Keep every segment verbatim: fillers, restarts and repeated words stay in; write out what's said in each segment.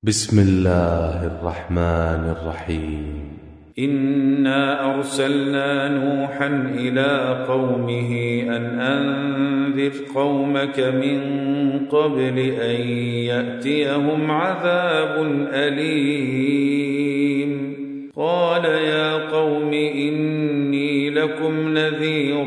بسم الله الرحمن الرحيم. إنا أرسلنا نوحا إلى قومه أن أنذر قومك من قبل أن يأتيهم عذاب أليم. قال يا قوم إني لكم نذير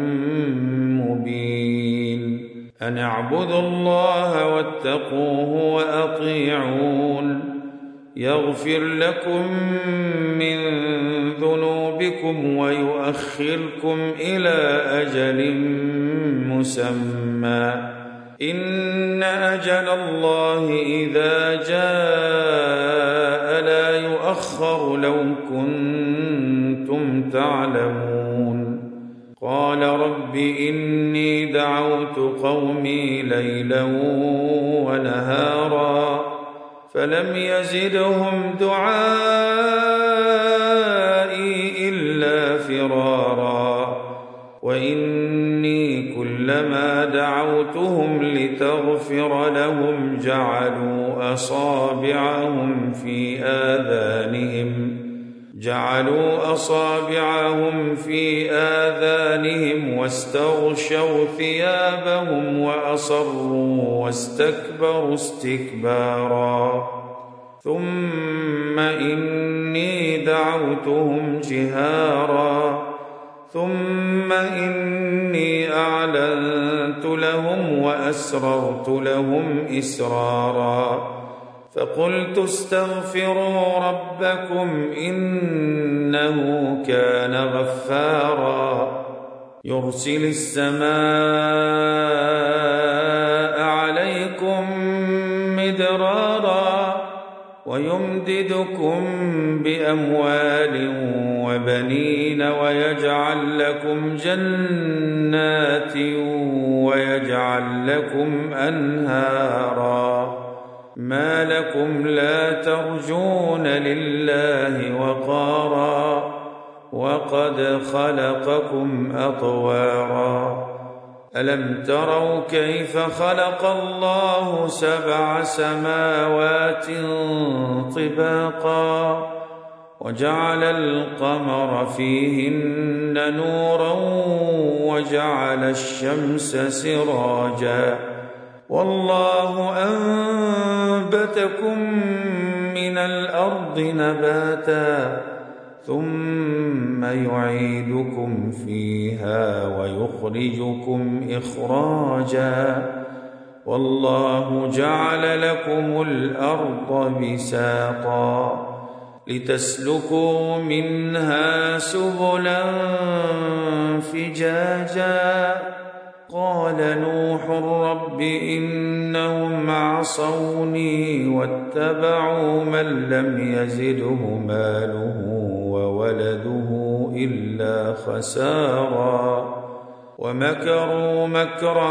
مبين أن اعبدوا الله واتقوه وأطيعون يغفر لكم من ذنوبكم ويؤخركم إلى أجل مسمى إن أجل الله إذا جاء لا يؤخر لو كنتم تعلمون. قال رب إني دعوت قومي ليلا ونهارا فلم يزدهم دعائي إلا فرارا وإني كلما دعوتهم لتغفر لهم جعلوا أصابعهم في آذانهم جعلوا أصابعهم في آذانهم واستغشوا ثيابهم وأصروا واستكبروا استكبارا ثم إني دعوتهم جهارا ثم إني أعلنت لهم وأسررت لهم إسرارا فقلت استغفروا ربكم إنه كان غفارا يرسل السماء عليكم مدرارا ويمددكم بأموال وبنين ويجعل لكم جنات ويجعل لكم أنهارا ما لكم لا ترجون لله وقارا وقد خلقكم أطوارا ألم تروا كيف خلق الله سبع سماوات طباقا وجعل القمر فيهن نورا وجعل الشمس سراجا والله أنبتكم من الأرض نباتا ثم يعيدكم فيها ويخرجكم إخراجا والله جعل لكم الأرض بساطا لتسلكوا منها سبلا فجاجا قال نوح رب إنهم عصوني واتبعوا من لم يزده ماله وولده إلا خسارا ومكروا مكرا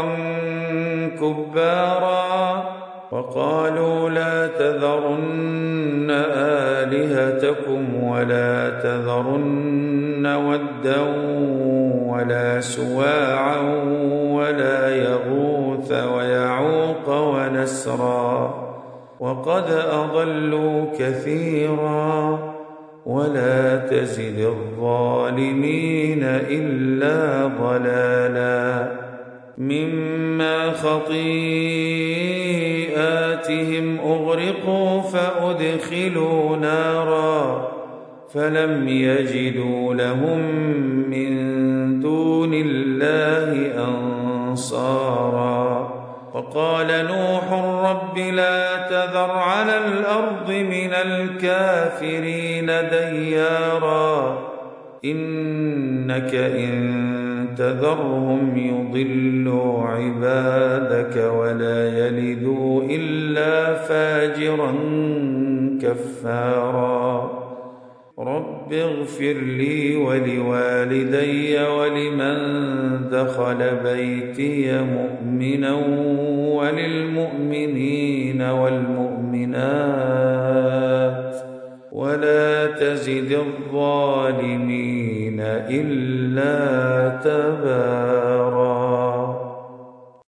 كبارا وقالوا لا تذرن آلهتكم ولا تذرن ودا ولا سواعا ولا يغوث ويعوق ونسرا وقد أضلوا كثيرا ولا تزد الظالمين إلا ضلالا مما خطيئاتهم أغرقوا فأدخلوا نارا فلم يجدوا لهم من دون الله أنصارا وقال نوح رب لا تذر على الأرض من الكافرين ديارا إنك إن تذرهم يضلوا عبادك ولا يلدوا إلا فاجرا كفارا رب اغفر لي ولوالدي ولمن دخل بيتي مؤمنا وللمؤمنين والمؤمنات ولا تزد الظالمين إلا تبارا.